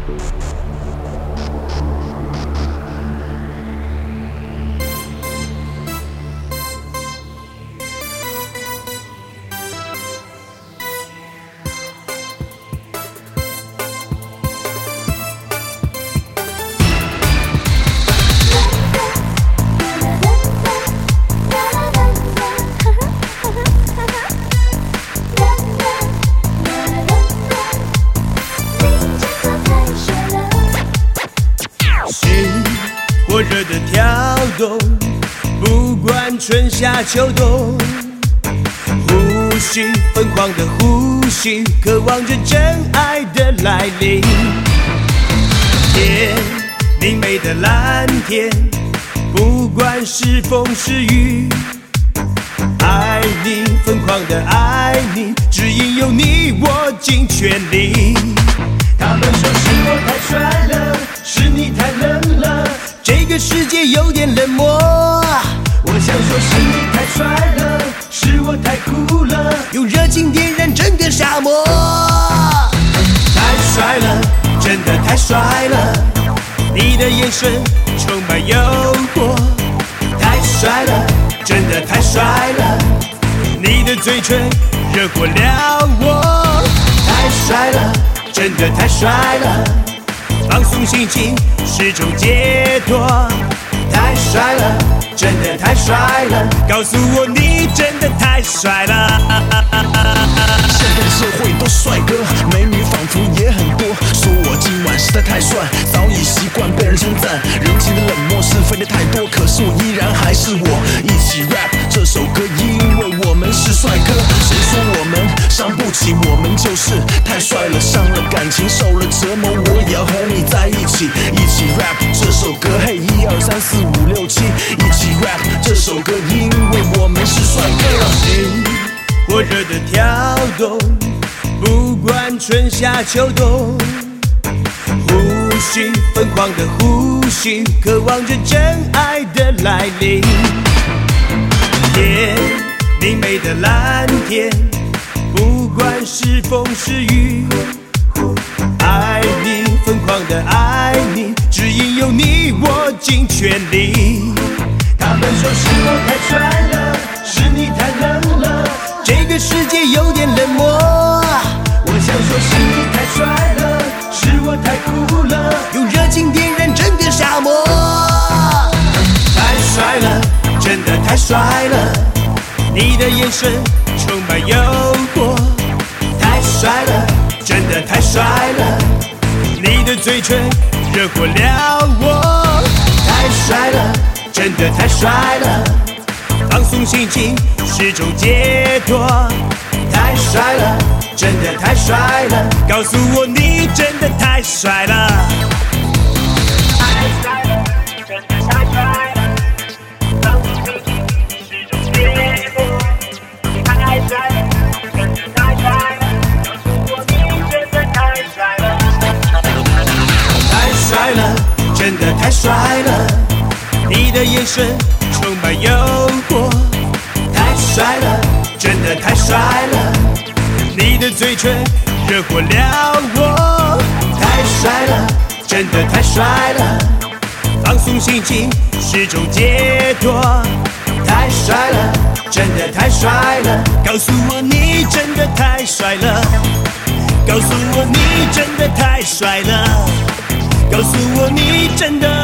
火热的跳动，不管春夏秋冬，呼吸，疯狂的呼吸，渴望着真爱的来临。天，明媚的蓝天，不管是风是雨，爱你，疯狂的爱你，只因有你我尽全力。他们说是我太帅了，是你太冷了，这个世界有点冷漠。我想说是你太帅了，是我太酷了，用热情点燃整个沙漠。太帅了，真的太帅了，你的眼神充满诱惑。太帅了，真的太帅了，你的嘴唇惹火了我。太帅了，真的太帅了，放松心情是种解脱。太帅了，真的太帅了，告诉我你真的太帅了。 现在的社会都帅哥，美女仿佛也很多，说我今晚实在太帅，早已习惯被人称赞。人情的冷漠是非的太多，可是我依然还是我。一起 rap 这首歌，因为我们是帅哥。谁说我们伤不起，我们就是太帅了。伤了感情，受了折磨，我也要和你在一起。一起 rap 这首歌，嘿，1、2、3、4、5、6、7，一起 rap 这首歌，因为我们是帅哥。 火热的跳动，不管春夏秋冬，呼吸，疯狂的呼吸，渴望着真爱的来临。天，明媚的蓝天，不管是风是雨，爱你，疯狂的爱你，只因有你我尽全力。他们说是我太帅了，是你太冷了，这个世界有点冷漠。我想说是你太帅了，是我太酷了，用热情点燃整个沙漠。太帅了，真的太帅了，你的眼神充满诱惑。太帅了，真的太帅了，你的嘴唇惹火了我。太帅了，真的太帅了，放松心情是种解脱。太帅了，真的太帅了，告诉我你真的太帅了。太帅了，真的太帅了，放松心情是种解脱。太帅了，真的太帅了，告诉我你真的太帅了。太帅了，真的太帅了，你的眼神充满诱惑。太帅了，真的太帅了，你的嘴唇惹火了我。太帅了，真的太帅了，放松心情是种解脱。太帅了，真的太帅了，告诉我你真的太帅了，告诉我你真的太帅了，告诉我你真的